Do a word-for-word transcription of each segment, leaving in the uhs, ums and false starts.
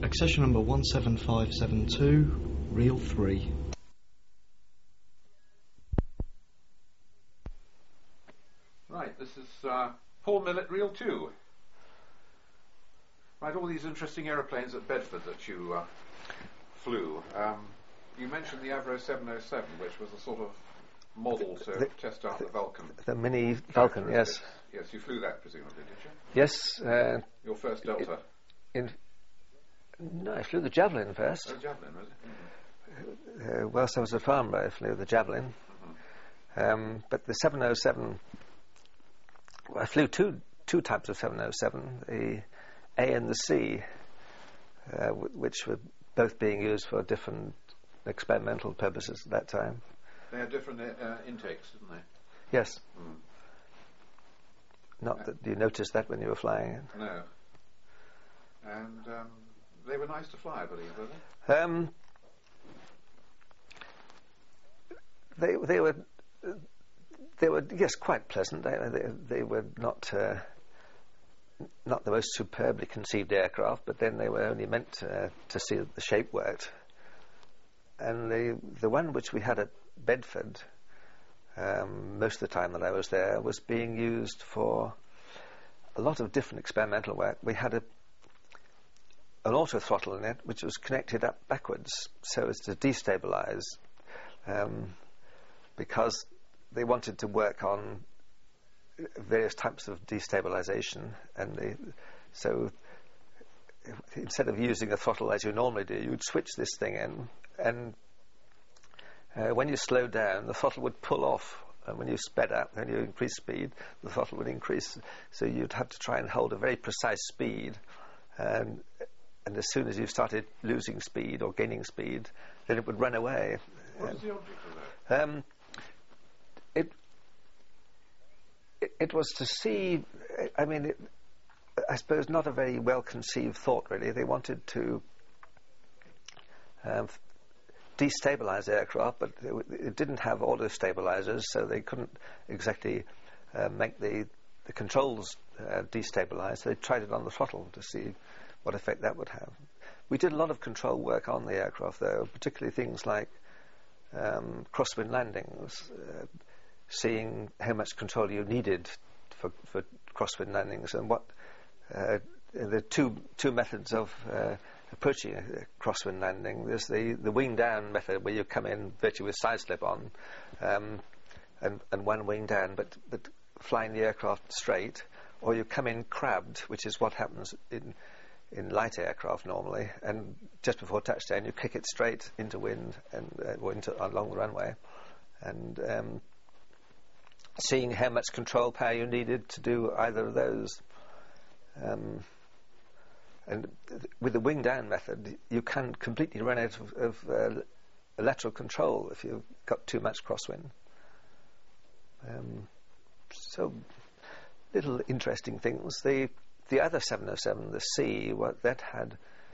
Accession number one seven five seven two, reel three. Right, this is uh, Paul Millett, reel two. Right, all these interesting aeroplanes at Bedford that you uh, flew. Um, you mentioned the Avro seven oh seven, which was a sort of model to the, test out the, the Vulcan. The mini Vulcan, yes. Yes, you flew that presumably, did you? Yes. Uh, Your first Delta? In, no, I flew the Javelin first. Oh, Javelin, was it? Mm-hmm. uh, whilst I was at Farnborough, I flew the Javelin. Mm-hmm. um, but the seven oh seven, I flew two two types of seven oh seven, the A and the C, uh, w- which were both being used for different experimental purposes at that time. They had different uh, intakes, didn't they? Yes. Mm. Not uh, that you noticed that when you were flying it. No. And um, they were nice to fly, I believe, were they? Um, they they were uh, they were yes quite pleasant. They they, they were not uh, not the most superbly conceived aircraft, but then they were only meant to, to see that the shape worked. And the the one which we had at Bedford, um, most of the time that I was there, was being used for a lot of different experimental work. We had a an auto throttle in it, which was connected up backwards so as to destabilize, um, because they wanted to work on various types of destabilization, and they, so instead of using a throttle as you normally do, you'd switch this thing in, and uh, when you slowed down, the throttle would pull off, and when you sped up, when you increased speed, the throttle would increase, so you'd have to try and hold a very precise speed, and and as soon as you started losing speed or gaining speed, then it would run away. What was the object of that? Um, it, it it was to see, I mean, it, I suppose not a very well-conceived thought, really. They wanted to um, destabilize aircraft, but it, it didn't have auto-stabilizers, so they couldn't exactly uh, make the, the controls uh, destabilize. So they tried it on the throttle to see what effect that would have. We did a lot of control work on the aircraft, though, particularly things like um, crosswind landings, uh, seeing how much control you needed for, for crosswind landings, and what uh, the two two methods of uh, approaching a crosswind landing. There's the, the wing down method, where you come in virtually with side slip on, um, and, and one wing down, but, but flying the aircraft straight, or you come in crabbed, which is what happens in in light aircraft normally, and just before touchdown you kick it straight into wind and uh, or into along the runway, and um, seeing how much control power you needed to do either of those. Um, and th- with the wing down method, you can completely run out of, of uh, lateral control if you've got too much crosswind. Um, so little interesting things. The The other seven oh seven, the C, what that had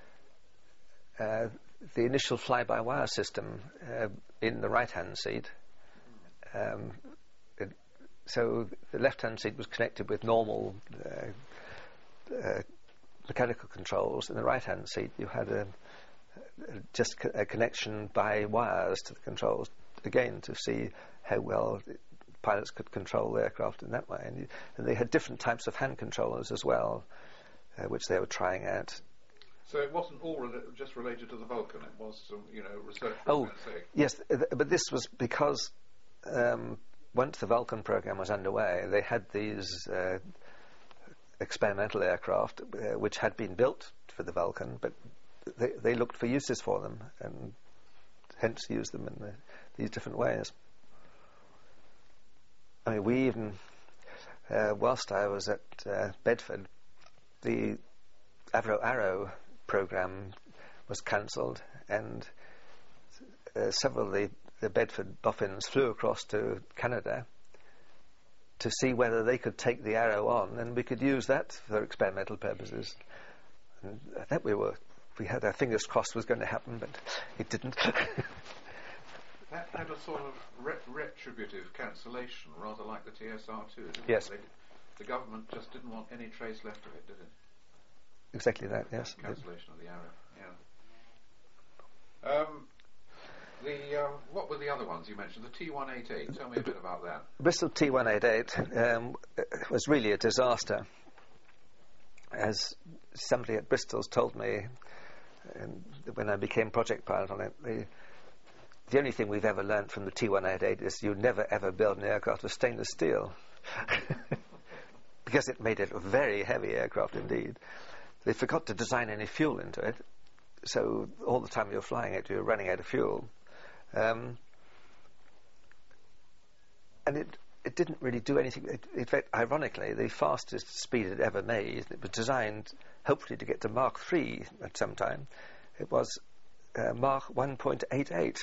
uh, the initial fly-by-wire system uh, in the right-hand seat. Um, it, so the left-hand seat was connected with normal uh, uh, mechanical controls. In the right-hand seat, you had a, a just co- a connection by wires to the controls, again to see how well pilots could control the aircraft in that way, and, you, and they had different types of hand controllers as well, uh, which they were trying out. So it wasn't all re- just related to the Vulcan, it was some, you know, research for Oh, its own sake. yes, th- but this was because um, once the Vulcan program was underway, they had these uh, experimental aircraft uh, which had been built for the Vulcan, but they, they looked for uses for them, and hence used them in the, these different ways. I mean, we even, uh, whilst I was at uh, Bedford, the Avro Arrow program was cancelled, and uh, several of the, the Bedford boffins flew across to Canada to see whether they could take the Arrow on, and we could use that for experimental purposes. And I think we were, we had our fingers crossed was going to happen, but it didn't. That had a sort of re- retributive cancellation, rather like the T S R two, didn't Yes. it? They, the government just didn't want any trace left of it, did it? exactly that, yes. Cancellation of the arrow, yeah. Um, the, uh, what were the other ones you mentioned? The T one eighty-eight, tell me a bit about that. Bristol T one eighty-eight um, was really a disaster. As somebody at Bristol's told me um, when I became project pilot on it, the, the only thing we've ever learnt from the T one eighty-eight is you never ever build an aircraft with stainless steel. Because it made it a very heavy aircraft indeed. They forgot to design any fuel into it, so all the time you're flying it, you're running out of fuel. Um, and it it didn't really do anything. It, in fact, ironically, the fastest speed it ever made, it was designed hopefully to get to Mach three at some time. It was uh, Mach one point eight eight.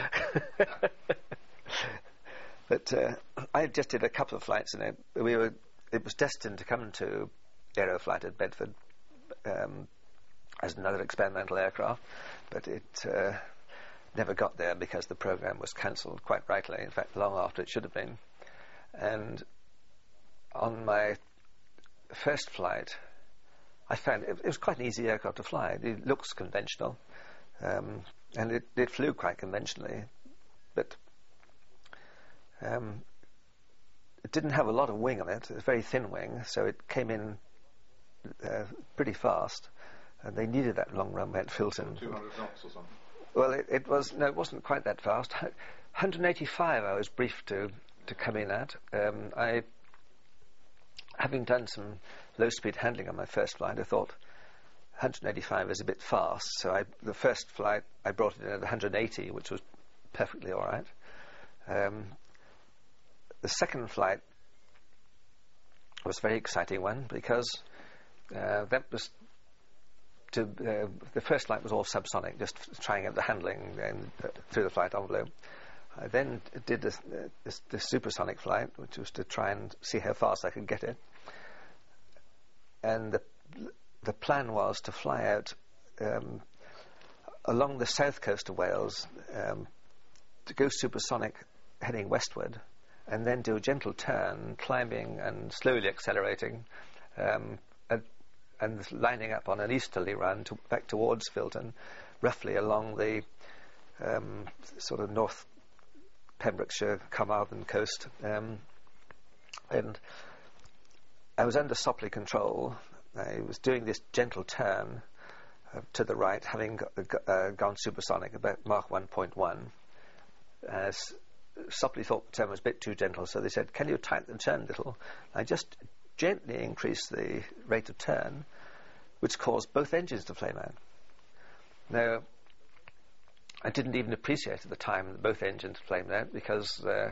But uh, I just did a couple of flights in it. We were, it was destined to come to Aeroflight at Bedford um, as another experimental aircraft, but it uh, never got there because the program was cancelled, quite rightly, in fact, long after it should have been. And on my first flight, I found it, it was quite an easy aircraft to fly. It looks conventional, um, and it, it flew quite conventionally, but Um, it didn't have a lot of wing on it. It was a very thin wing, so it came in uh, pretty fast, and they needed that long runway at Filton. two hundred knots or something? Well, it, it was no, it wasn't quite that fast. one hundred eighty-five I was briefed to to come in at. Um, I, having done some low-speed handling on my first flight, I thought one hundred eighty-five is a bit fast. So I, the first flight I brought it in at one hundred eighty, which was perfectly all right. Um, The second flight was a very exciting one because uh, that was to uh, the first flight was all subsonic, just trying out the handling and uh, through the flight envelope. I then did this, uh, this, this supersonic flight, which was to try and see how fast I could get it. And the the plan was to fly out um, along the south coast of Wales um, to go supersonic, heading westward, and then do a gentle turn, climbing and slowly accelerating, um, and, and lining up on an easterly run to, back towards Filton, roughly along the um, sort of North Pembrokeshire, Carmarthen coast. Um, and I was under Sopley control. I was doing this gentle turn uh, to the right, having go, uh, gone supersonic, about Mach one point one. As Sopley thought the turn was a bit too gentle, so they said, can you tighten the turn a little? I just gently increased the rate of turn, which caused both engines to flame out. Now, I didn't even appreciate at the time that both engines flamed out, because uh,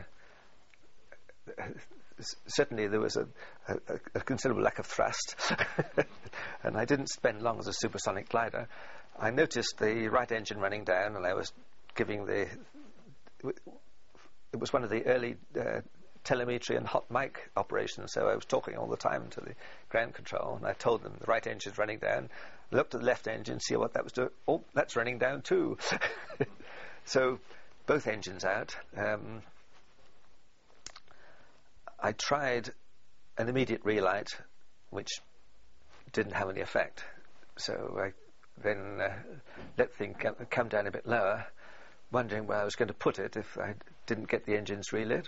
certainly there was a, a, a considerable lack of thrust, and I didn't spend long as a supersonic glider. I noticed the right engine running down, and I was giving the... It was one of the early uh, telemetry and hot mic operations, so I was talking all the time to the ground control, and I told them the right engine's running down. I looked at the left engine, see what that was doing. Oh, that's running down too. So both engines out. Um, I tried an immediate relight, which didn't have any effect. So I then uh, let the thing come, come down a bit lower, wondering where I was going to put it if I didn't get the engines relit.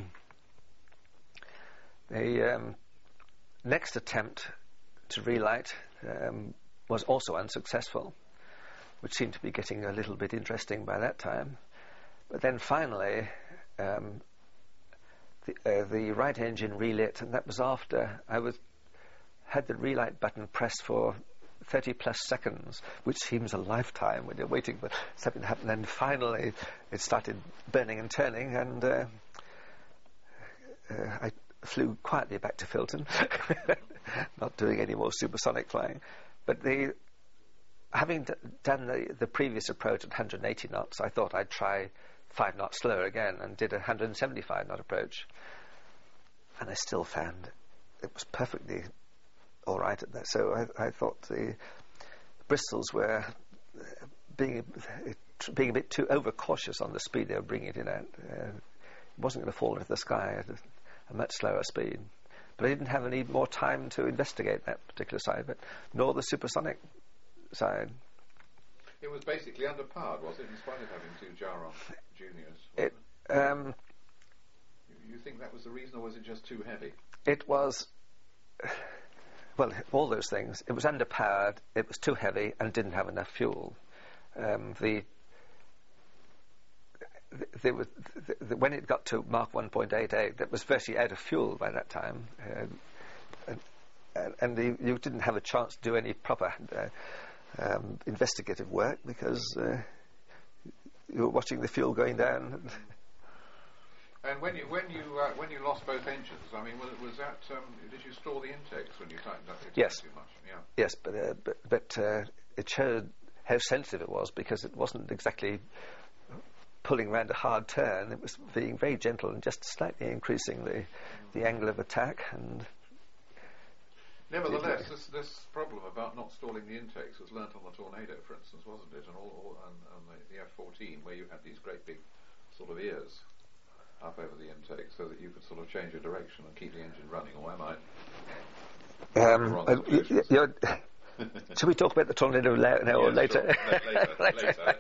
The um, next attempt to relight um, was also unsuccessful, which seemed to be getting a little bit interesting by that time. But then finally, um, the, uh, the right engine relit, and that was after I was had the relight button pressed for thirty plus seconds, which seems a lifetime when you're waiting for something to happen. And finally it started burning and turning, and uh, uh, I flew quietly back to Filton, not doing any more supersonic flying. But the having d- done the, the previous approach at one hundred eighty knots, I thought I'd try five knots slower again, and did a one hundred seventy-five knot approach, and I still found it was perfectly all right at that. So I, I thought the Bristols were being being a bit too overcautious on the speed they were bringing it in at. Uh, it wasn't going to fall into the sky at a, a much slower speed. but I didn't have any more time to investigate that particular side, but nor the supersonic side. It was basically underpowered, was it, in spite of having two Gyron juniors? It, it? Um, you, you think that was the reason, or was it just too heavy? It was, well, all those things. It was underpowered, it was too heavy, and didn't have enough fuel. Um, the, the, there was, the, the, when it got to Mark one point eight eight, that was virtually out of fuel by that time. Uh, and and the, you didn't have a chance to do any proper uh, um, investigative work because uh, you were watching the fuel going down. And when you when you uh, when you lost both engines, I mean, was, was that um, did you store the intakes when you tightened up your Yes. too much? Yeah. Yes, but uh, but, but uh, it showed how sensitive it was because it wasn't exactly pulling round a hard turn. It was being very gentle and just slightly increasing the mm. the angle of attack. And nevertheless, this this problem about not stalling the intakes was learnt on the Tornado, for instance, wasn't it? And all, all and, and the, the F fourteen, where you had these great big sort of ears up over the intake, so that you could sort of change your direction and keep the engine running. Or am I? Um, uh, y- y- you're Shall we talk about the Tornado la- now or yes, later? Sure. later, later.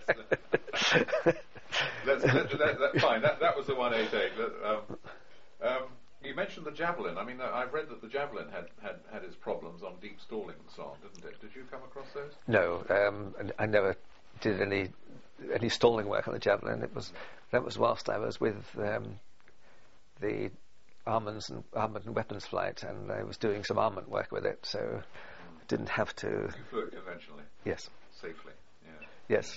Let's, let's, that, that, fine. That, that was the one eighty-eight. Um, um, you mentioned the Javelin. I mean, uh, I've read that the Javelin had, had, had its problems on deep stalling and so on, didn't it? Did you come across those? No, um, I never did any any stalling work on the Javelin. It was that was whilst I was with um, the armaments and armament and weapons flight, and I was doing some armament work with it, so mm. I didn't have to. You flew it conventionally. Yes. Safely. Yeah. Yes.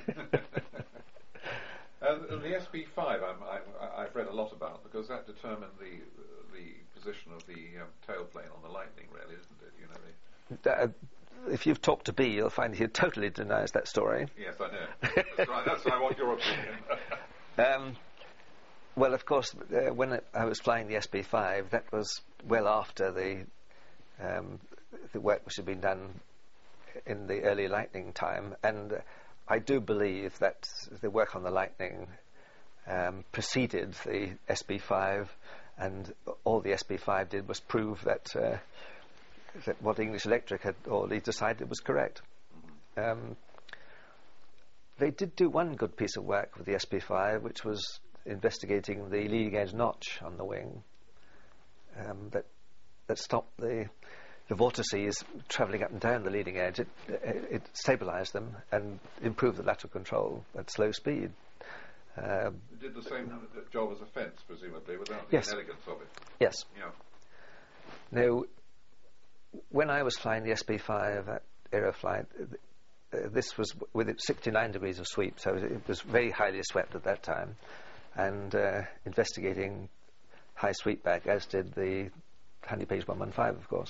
And the S B five, I'm, I, I've read a lot about because that determined the the position of the um, tailplane on the Lightning, really, isn't it? You know. The uh, if you've talked to B, you'll find he totally denies that story. Yes, I know. That's right. That's why I want your opinion. um, well, of course, uh, when it, I was flying the S B five, that was well after the um, the work which had been done in the early Lightning time, and uh, I do believe that the work on the Lightning um, preceded the S B five, and all the S B five did was prove that uh, that what English Electric had already decided was correct. Um, they did do one good piece of work with the S B five, which was investigating the leading edge notch on the wing um, that that stopped the the vortices travelling up and down the leading edge. It, it, it stabilised them and improved the lateral control at slow speed. Um, it did the same job as a fence, presumably, without the yes. elegance of it. Yes. Yeah. Now, when I was flying the S B five at Aeroflight, uh, this was w- with sixty-nine degrees of sweep, so it was very highly swept at that time, and uh, investigating high sweep back, as did the Handy Page one fifteen, of course.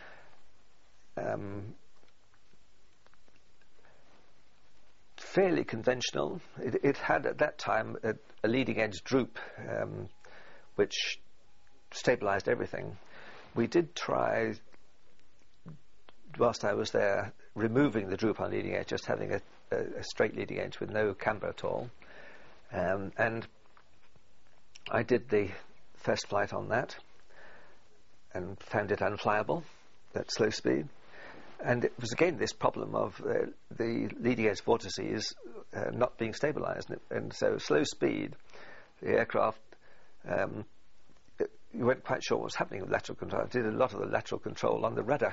Um, fairly conventional. It, it had at that time a, a leading edge droop, um, which stabilised everything. We did try, whilst I was there, removing the droop on leading edge, just having a, a, a straight leading edge with no camber at all. Um, and I did the first flight on that and found it unflyable at slow speed. And it was again this problem of uh, the leading edge vortices uh, not being stabilised. And, and so slow speed, the aircraft, um, it, you weren't quite sure what was happening with lateral control. I did a lot of the lateral control on the rudder.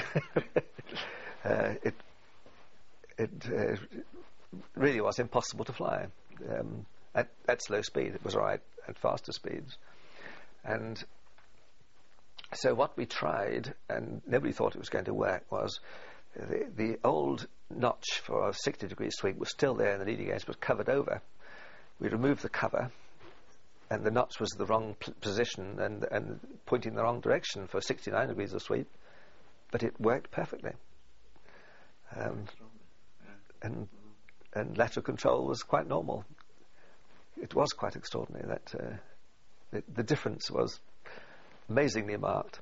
uh, it it uh, really was impossible to fly. Um, at, at slow speed, it was all right at faster speeds. And so what we tried, and nobody thought it was going to work, was the, the old notch for a sixty degree sweep was still there in the leading edge, but covered over. We removed the cover, and the notch was the wrong p- position and, and pointing in the wrong direction for sixty-nine degrees of sweep, but it worked perfectly. Um, and, and lateral control was quite normal. It was quite extraordinary that uh, the, the difference was amazingly marked.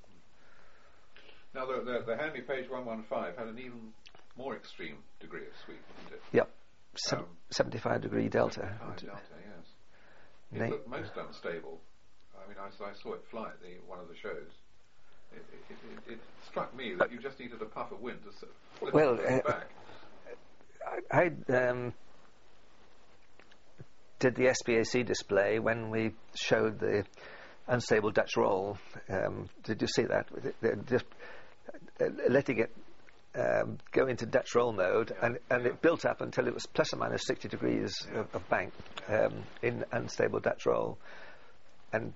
Now, the, the, the Handy Page one fifteen had an even more extreme degree of sweep, didn't it? Yep. Se- um, seventy-five degree delta. seventy-five delta, yes. It Na- looked most unstable. I mean, I, I saw it fly at the, one of the shows. It, it, it, it struck me that you just needed a puff of wind to s- flip Well, it uh, back. I, I um, did the S P A C display when we showed the unstable Dutch roll. Um, did you see that? They're just uh, letting it um, go into Dutch roll mode, Yeah, and, and yeah. it built up until it was plus or minus sixty degrees Yeah. of, of bank um, in unstable Dutch roll. And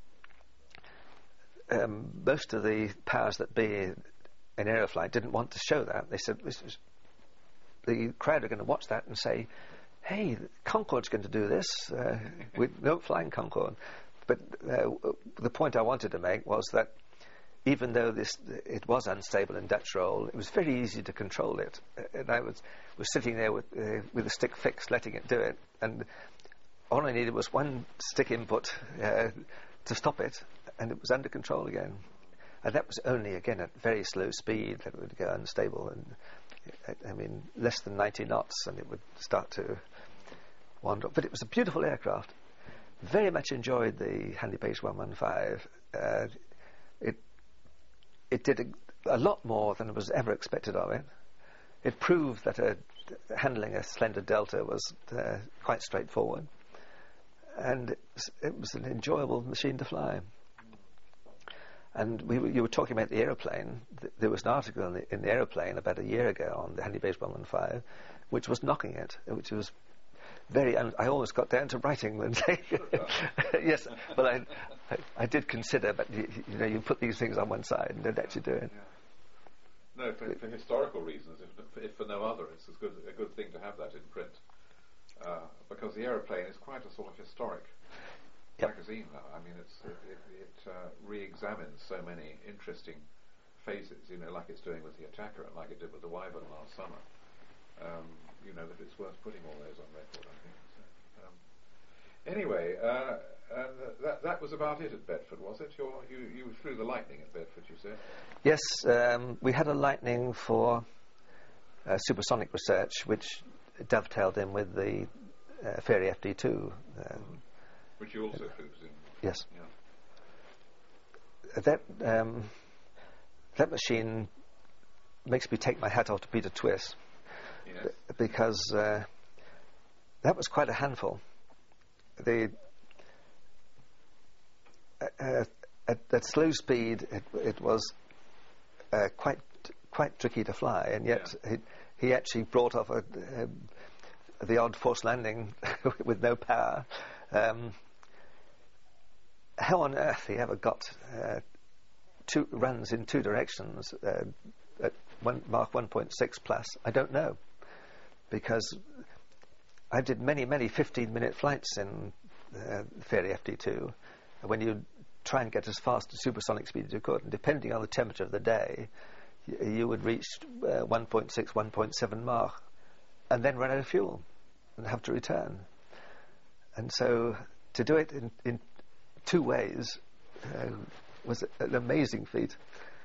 um, most of the powers that be in Aeroflight didn't want to show that. They said, this is, the crowd are going to watch that and say, hey, Concorde's going to do this. Uh, we don't flying Concorde. But uh, the point I wanted to make was that even though this it was unstable in Dutch roll, it was very easy to control it. Uh, and I was, was sitting there with, uh, with the stick fixed, letting it do it. And all I needed was one stick input uh, to stop it, and it was under control again. And that was only, again, at very slow speed that it would go unstable. And I, I mean, less than ninety knots, and it would start to wander. But it was a beautiful aircraft. Very much enjoyed the Hanley Page one one five. Uh, it it did a, a lot more than was ever expected of it. It proved that a, handling a slender delta was uh, quite straightforward, and it was, it was an enjoyable machine to fly. And we were, you were talking about the aeroplane. Th- there was an article in the, in the aeroplane about a year ago on the Hanley Page one one five, which was knocking it, which was very. Un- I almost got down to writing one day. Yes, well, I, I, I did consider, but you, you know, you put these things on one side and don't actually do it. Yeah. No, for, for historical reasons, if, if for no other, it's as good, a good thing to have that in print, uh, because the aeroplane is quite a sort of historic Yep. magazine now. I mean, it's, it, it, it uh, re-examines so many interesting phases, you know, like it's doing with the Attacker and like it did with the Wyvern last summer. Um, you know, that it's worth putting all those on record, I think. So, um, anyway, uh, and that, that was about it at Bedford, was it? Your, you, you flew the Lightning at Bedford, you said? Yes, um, we had a Lightning for uh, supersonic research, which dovetailed in with the uh, Fairey F D two. Um, Which you also flew, presumably. yes. Yeah. That um, that machine makes me take my hat off to Peter Twiss, Yes. b- because uh, that was quite a handful. The uh, uh, at, at slow speed, it, it was uh, quite quite tricky to fly, and yet Yeah. he, he actually brought off a, a, the odd forced landing with no power. Um, how on earth he ever got uh, two runs in two directions uh, at one, Mach one point six plus, I don't know, because I did many, many fifteen-minute flights in uh, Fairey F D two. When you try and get as fast as supersonic speed as you could, and depending on the temperature of the day, y- you would reach uh, one point six, one point seven Mach, and then run out of fuel and have to return. And so to do it in, in two ways uh, was an amazing feat.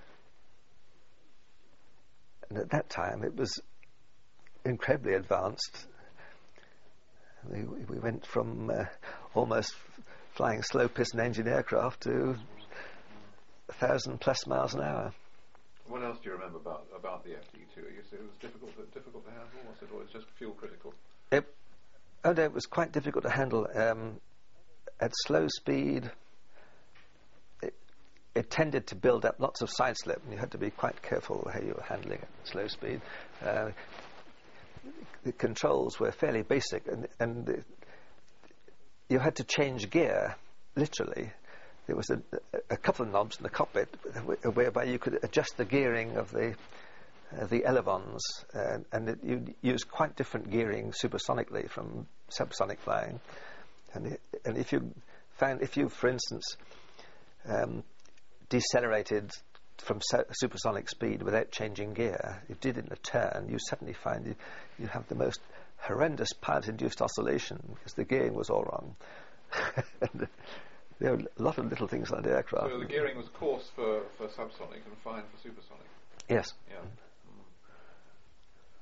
And at that time, it was incredibly advanced. We, we went from uh, almost f- flying slow piston engine aircraft to a thousand plus miles an hour. What else do you remember about about the F D two? You said it was difficult to, difficult to handle, was it, or was it just fuel critical? It, oh no, it was quite difficult to handle. Um, at slow speed, it, it tended to build up lots of side slip, and you had to be quite careful how you were handling it at slow speed. Uh, the controls were fairly basic, and, and the, you had to change gear, literally. There was a, a couple of knobs in the cockpit wh- whereby you could adjust the gearing of the uh, the elevons, uh, and it, you'd use quite different gearing supersonically from subsonic flying. And, it, and if you found, if you, for instance, um, decelerated from su- supersonic speed without changing gear, you did it in a turn, you suddenly find you, you have the most horrendous pilot-induced oscillation because the gearing was all wrong. And there were a lot of little things on the aircraft. So the gearing was coarse for, for subsonic and fine for supersonic. Yes. Yeah. Mm.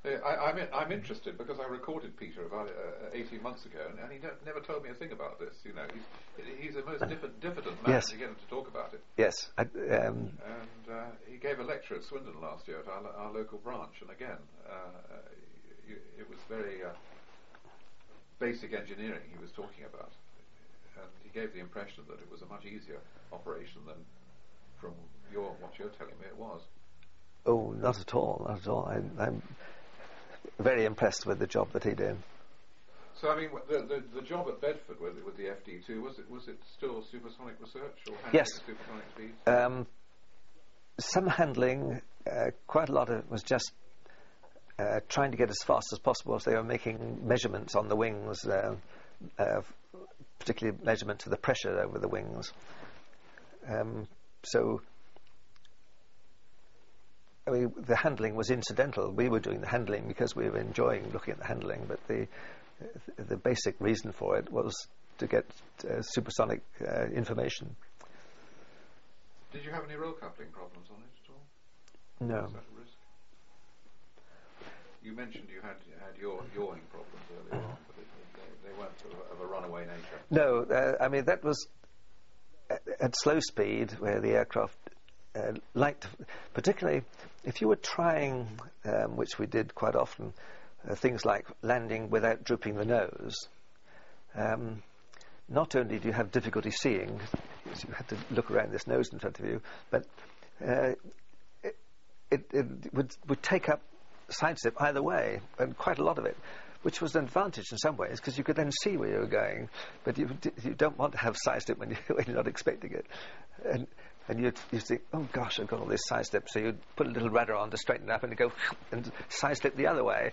Uh, I, I'm, in, I'm interested because I recorded Peter about uh, eighteen months ago, and, and he ne- never told me a thing about this. You know, he's, he's a most diffi- diffident man Yes. to get him to talk about it. Yes. I, um, And uh, he gave a lecture at Swindon last year at our, lo- our local branch, and again, uh, y- it was very uh, basic engineering he was talking about, and he gave the impression that it was a much easier operation than, from your what you're telling me, it was. oh, not at all, not at all. I, I'm very impressed with the job that he did. So I mean, w- the the, the job at Bedford with, with the F D two, was it was it still supersonic research or handling Yes. at supersonic speeds? Um, some handling, uh, quite a lot of it was just uh, trying to get as fast as possible. So they were making measurements on the wings, uh, uh, particularly measurement to the pressure over the wings. Um, so I mean, the handling was incidental. We were doing the handling because we were enjoying looking at the handling, but the the basic reason for it was to get uh, supersonic uh, information. Did you have any roll coupling problems on it at all? No. Was that a risk? You mentioned you had had yaw- yawing problems earlier on, but it, they, they weren't sort of, of a runaway nature. No, uh, I mean, that was at, at slow speed where the aircraft uh, liked, particularly if you were trying, um, which we did quite often, uh, things like landing without drooping the nose. Um, not only do you have difficulty seeing, because you had to look around this nose in front of you, but uh, it, it, it would, would take up sidestep either way, and quite a lot of it, which was an advantage in some ways, because you could then see where you were going, but you, d- you don't want to have sidestep when, you, when you're not expecting it. And, and you'd, you think, oh gosh, I've got all this sidestep, so you'd put a little rudder on to straighten it up and go and sidestep the other way.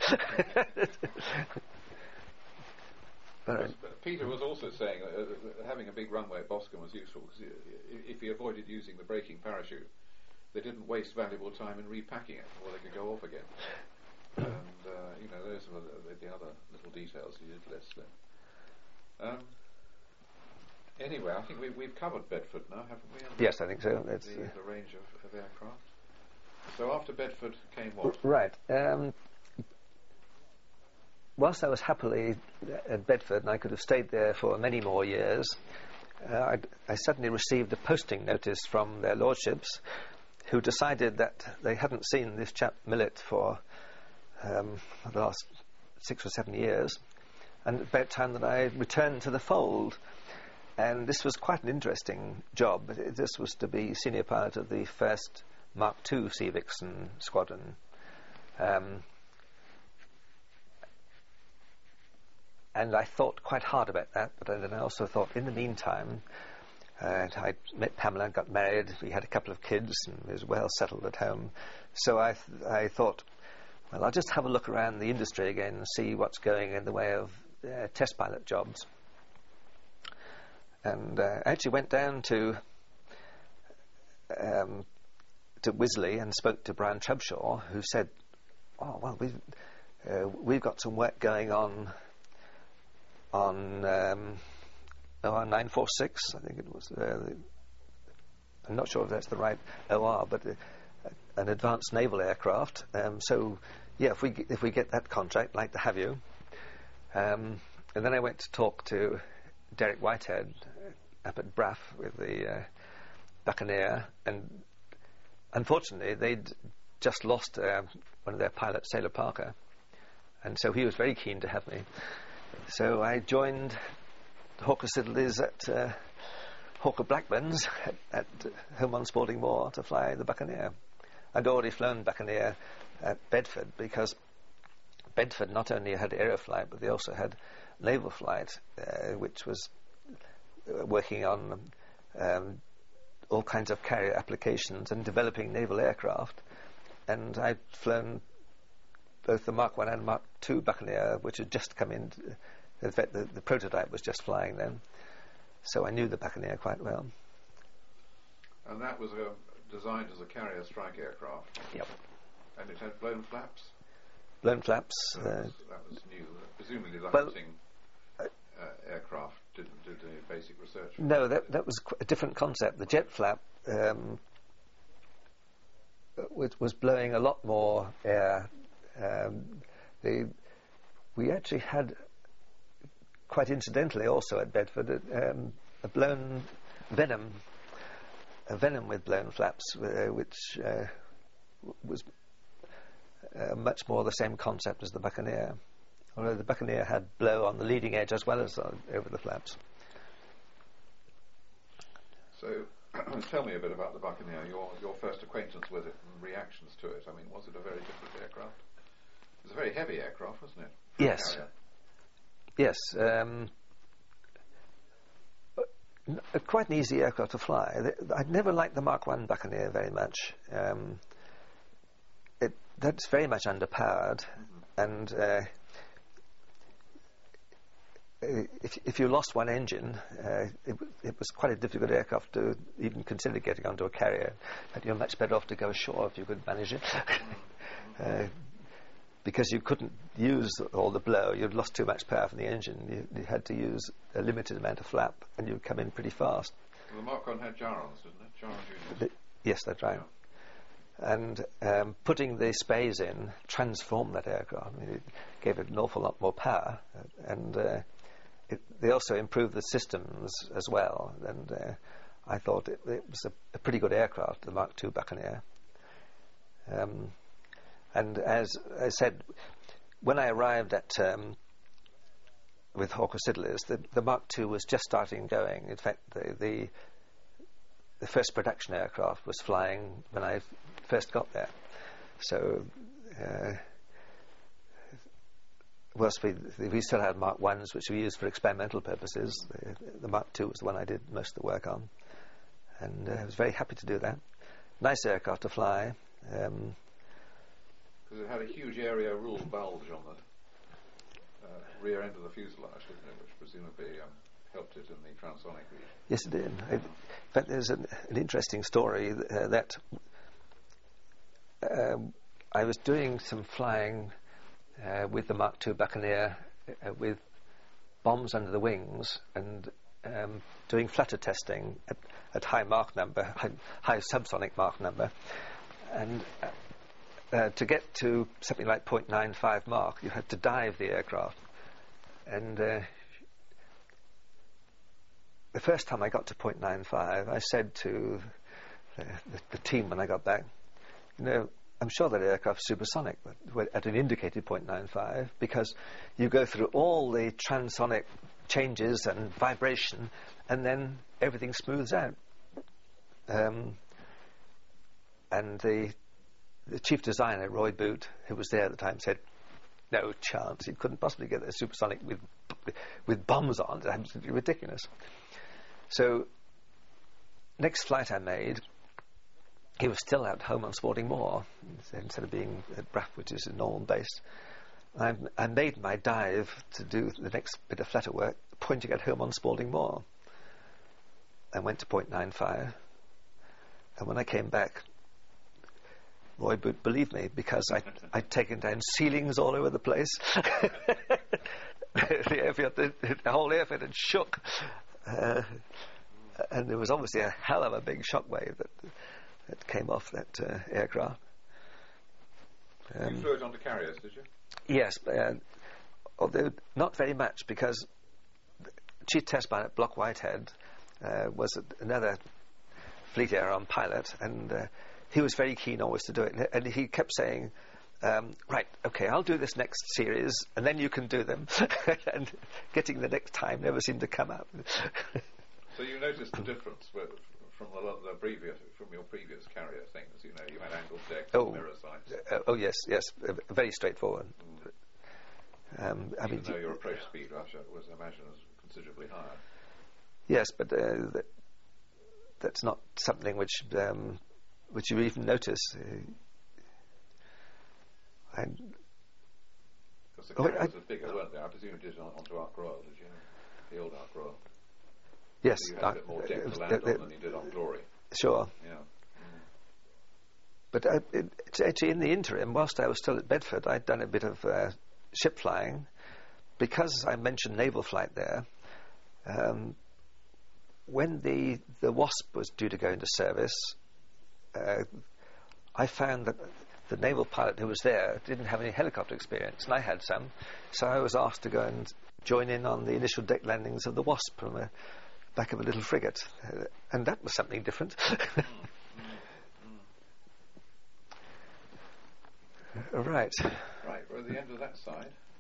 But Peter was also saying uh, that having a big runway at Boscombe was useful, because if he avoided using the braking parachute, they didn't waste valuable time in repacking it, or they could go off again. And, uh, you know, those were the, the other little details he did list there. Um, anyway, I think we, we've covered Bedford now, haven't we? And Yes, I think so. That's, the, uh, the range of, of aircraft. So after Bedford came what? Right. Um, whilst I was happily at Bedford, and I could have stayed there for many more years, uh, I, I suddenly received a posting notice from their lordships, who decided that they hadn't seen this chap Millett for um, the last six or seven years, and about time that I returned to the fold. And this was quite an interesting job. It- This was to be senior pilot of the first Mark two Sea Vixen squadron. Um, and I thought quite hard about that, but then I also thought, in the meantime, uh, I met Pamela and got married. We had a couple of kids and was well settled at home. So I, th- I thought, well, I'll just have a look around the industry again and see what's going in the way of uh, test pilot jobs. And uh, I actually went down to um, to Wisley and spoke to Brian Trubshaw, who said, "Oh well, we've uh, we've got some work going on on um, O R nine forty-six. I think it was. Uh, the, I'm not sure if that's the right O R, but uh, an advanced naval aircraft. Um, so yeah, if we g- if we get that contract, I'd like to have you." Um, and then I went to talk to Derek Whitehead up at Braff with the uh, Buccaneer, and unfortunately they'd just lost uh, one of their pilots, Sailor Parker, and so he was very keen to have me. So I joined Hawker Siddeley's at uh, Hawker Blackburns at, at home on Spalding Moor to fly the Buccaneer. I'd already flown Buccaneer at Bedford, because Bedford not only had aeroflight, but they also had naval flight, uh, which was uh, working on um, all kinds of carrier applications and developing naval aircraft. And I'd flown both the Mark one and Mark two Buccaneer, which had just come in. In fact, the, the prototype was just flying then. So I knew the Buccaneer quite well. And that was uh, designed as a carrier strike aircraft. Yep. And it had blown flaps. Blown flaps. So Uh, that, was, that was new. Presumably the well, hunting uh, aircraft didn't do the basic research. No, that that was qu- a different concept. The jet flap um, was, was blowing a lot more air Um, the, we actually had, quite incidentally also at Bedford, um, a blown Venom, a Venom with blown flaps, uh, which uh, w- was uh, much more the same concept as the Buccaneer, although the Buccaneer had blow on the leading edge as well as uh, over the flaps. So, tell me a bit about the Buccaneer, your your first acquaintance with it and reactions to it. I mean, was it a very different aircraft? It was a very heavy aircraft, wasn't it? For a Yes. carrier. Yes. Um, n- uh, quite an easy aircraft to fly. Th- I'd never liked the Mark one Buccaneer very much. Um, it, that's very much underpowered, Mm-hmm. and uh, if, if you lost one engine, uh, it, w- it was quite a difficult aircraft to even consider getting onto a carrier. And you're much better off to go ashore if you could manage it. uh, because you couldn't use all the blow, you'd lost too much power from the engine. You, you had to use a limited amount of flap, and you'd come in pretty fast. Well, the Mark one had Jarons, didn't it? Jaron Juniors. The- yes, that's right. Yeah. And um, putting the Spays in transformed that aircraft. I mean, it gave it an awful lot more power, uh, and uh, it, they also improved the systems as well. And uh, I thought it, it was a, a pretty good aircraft, the Mark two Buccaneer. Um, and as I said, when I arrived at um, with Hawker Siddeley's, the, the Mark two was just starting going. In fact, the, the the first production aircraft was flying when I first got there. So, uh, whilst we, we still had Mark ones, which we used for experimental purposes, the, the Mark two was the one I did most of the work on. And uh, I was very happy to do that. Nice aircraft to fly. Um, Because it had a huge area rule bulge on the uh, rear end of the fuselage, didn't it, which presumably um, helped it in the transonic region. yes, it did. I, in fact, there's an, an interesting story uh, that um, I was doing some flying uh, with the Mark two Buccaneer uh, with bombs under the wings and um, doing flutter testing at, at high Mach number, high, high subsonic Mach number. And uh, uh, to get to something like zero point nine five Mach, you had to dive the aircraft. And uh, the first time I got to zero point nine five, I said to the, the, the team when I got back, you know, I'm sure that aircraft's supersonic but at an indicated zero point nine five, because you go through all the transonic changes and vibration, and then everything smooths out. Um, and the, the chief designer, Roy Boot, who was there at the time, said, no chance, you couldn't possibly get a supersonic with with bombs on. It's absolutely ridiculous. So, next flight I made, he was still at home on Spalding Moor, instead of being at Braff, which is a normal base. I, I made my dive to do the next bit of flutter work, pointing at home on Spalding Moor. I went to zero point nine five, and when I came back, Roy Boot believed me, because I, I'd taken down ceilings all over the place. the, airfield, the, the whole airfield had shook. Uh, and there was obviously a hell of a big shockwave that, that came off that uh, aircraft. Um, you flew it onto carriers, did you? Yes, uh, although not very much, because Chief Test Pilot Block Whitehead uh, was another Fleet Air Arm pilot, and uh, he was very keen always to do it, and he kept saying, um, right, okay, I'll do this next series, and then you can do them. And getting the next time never seemed to come up. So you noticed the difference with, from the, the previous, from your previous carrier things. You know, you had angled decks, Oh. and mirror sights. Uh, oh yes, yes, uh, very straightforward. Mm. Um, I Even mean, though your approach speed, I should- was imagined as considerably higher. yes, but uh, that, that's not something which um, which you even notice. Uh, I, Because the Oh, carriers I- were bigger, weren't they? I presume you did on, onto Ark Royal, did you? The old Ark Royal. yes, So you had a bit more deck uh, to uh, land uh, on than you did on Glory. sure. Yeah. But uh, it, it's actually in the interim, whilst I was still at Bedford, I'd done a bit of uh, ship flying. Because I mentioned naval flight there, um, when the, the Wasp was due to go into service, uh, I found that the naval pilot who was there didn't have any helicopter experience, and I had some, so I was asked to go and join in on the initial deck landings of the Wasp from the back of a little frigate, uh, and that was something different. mm, mm, mm. Right. Right, we're at the end of that side.